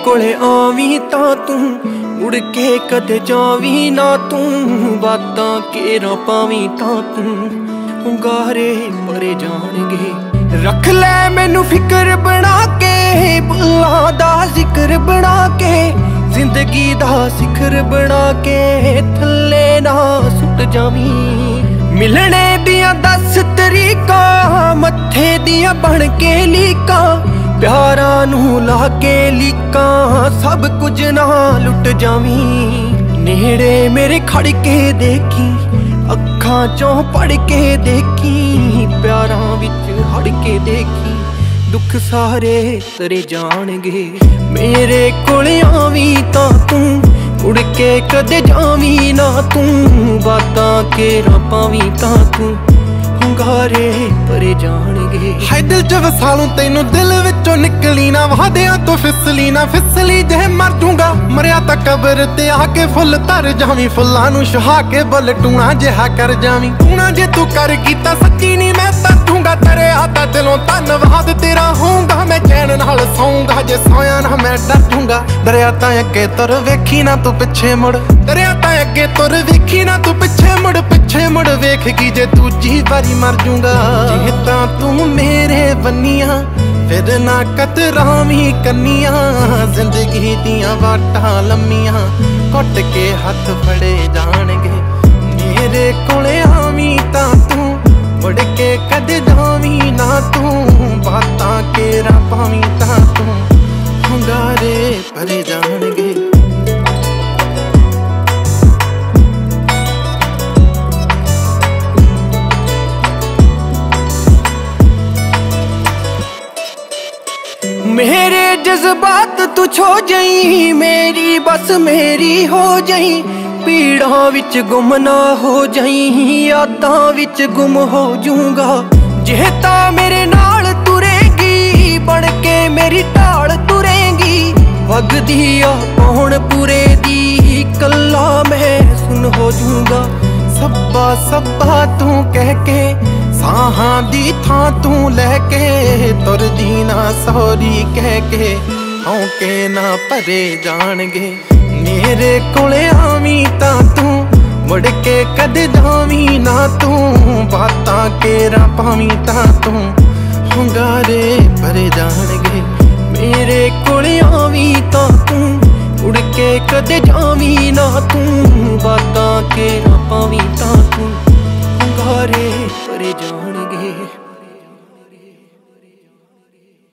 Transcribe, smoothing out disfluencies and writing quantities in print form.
कोले आवी तां तू मुड़ के कदे जावी ना तू, बातां केरा पावी तां तू हुंगारे भरे जाणगे। रख ले मैनू फिकर बना के, बुल्लां दा जिक्र बना के, जिंदगी दा सिखर बना के, थल्ले ना सुट जावी। मिलने दियां 10 तरीका, मत्थे दियां बन के लीका, प्यारा नू ला के लीका, सब कुछ ना लुट जावी। नेड़े मेरे खड़ के देखी, अखां चों पढ़ के देखी, प्यारा विच हड़ के देखी, दुख सारे तरे जाणगे। मेरे कोल आवी तां तू उड़ के कदे जावी ना तू, बातां केरा पावी तां तू हुंगारे भरे जाणगे। हाय दिल च वसालूं तैनू दिल विचों निकली ना, वादियां तो फिसली ना फिसली जे मर जूंगा। मरिया तां कबर ते आके फुल तर जावी, फुल्लां नू छुहा के बुल टूणा जिहा कर जावी। टूणा जे तू कर कीता सच्ची नी मैं तर जूंगा, तेरे आता दिलों धन्नवाद तेरा होऊंगा। मैं चैन नाल सौंगा, जे सोया ना मैं डर जूंगा। दरिया तां अगे तुर वेखी ना तू पिछे मुड़, दरिया तां अगे तुर वेखी ना तू पिछे मुड़, पिछे मुड़ वेखगी जे दूजी वारी मर जूंगा। जे तां तू मेरे बनिया फिर ना कतरावी कन्निया, जिंदगी दियां वाटां लम्मियां घुट के हथ फड़े जाणगे। मेरे कोले आवी तां तू मुड़ के कदे जावी ना तू, बातां केरा पावी तां तू हुंगारे भरे जाणगे। मेरे जज्बात तू छो जाई, मेरी बस मेरी हो जाई, पीड़ां विच गुम ना हो जाई, यादां विच गुम हो जूंगा। जे तां मेरे नाल तुरेगी, बन के मेरी ढाल तुरेगी, वगदी आ पौण पूरे दी, कल्ला मैं सुन हो जूंगा। सब्बा सब्बा तू कह के, साहां दी थां तू लैके, तुरदी ना सॉरी कह के, हौके ना भरे जाणगे। मेरे कोले आवी तां तू मुड़ के कदे जावी ना तू, बातां केरा पावी तां तू हुंगारे भरे जाणगे। मेरे कोले आवी तां तू उड़ के कदे जावी ना तू, बातां केरा पावी तां तू हुंगारे भरे जाणगे।